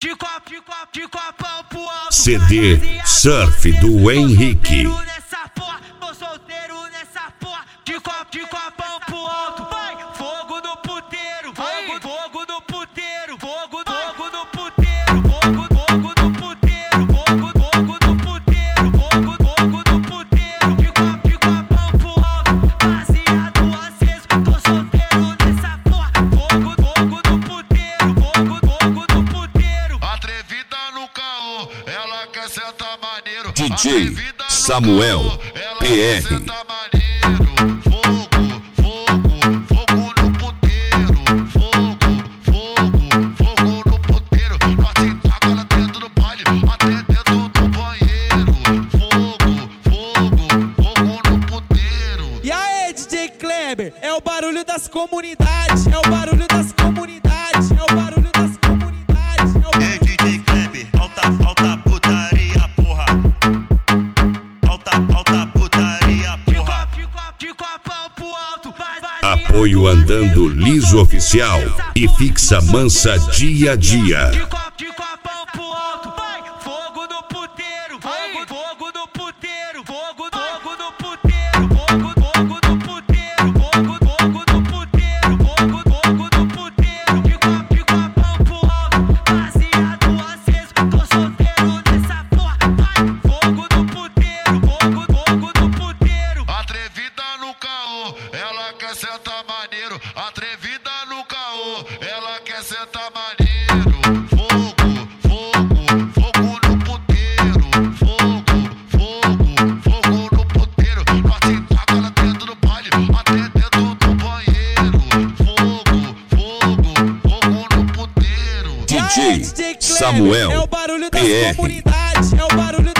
De copão pro alto. CD Surf do Henrique. Nessa porra, tô solteiro nessa porra. De copão pro alto. Vai, fogo no puteiro. Fogo no puteiro. Fogo no puteiro. Fogo no puteiro. Fogo no puteiro. Fogo no puteiro. De copão pro alto. Baseado aceso. Tô solteiro nessa porra. Fogo no puteiro. Fogo no puteiro. Atrevida no caô, ela quer sentar maneiro. DJ Samuel PR. Senta maneiro. Fogo no puteiro. Fogo no puteiro. Nós se taca lá dentro do baile, até dentro do banheiro. Fogo no puteiro. E aí, DJ Kleber, é o barulho das comunidades, é o barulho das comunidades, é o barulho das comunidades. Ei, DJ Kleber, alta putaria, porra. Alta putaria, porra. De copão pro alto. Apoio Andando Liso Oficial e Fixa Mansa Dia a Dia. De copão pro alto. Vai, fogo no puteiro. Fogo no puteiro. Fogo no puteiro. Fogo no puteiro. Fogo no puteiro. Fogo no puteiro. De copão pro alto. Baseado aceso. Tô solteiro nessa porra. Vai, fogo no puteiro. Fogo no puteiro. Atrevida no caô, ela quer sentar maneiro. Atrevida no caô, ela quer sentar maneiro. Fogo no puteiro. Fogo no puteiro. Nós se taca lá dentro do baile, até dentro do banheiro. Fogo no puteiro. DJ Kleber, Samuel é o barulho das PR. comunidades, é o barulho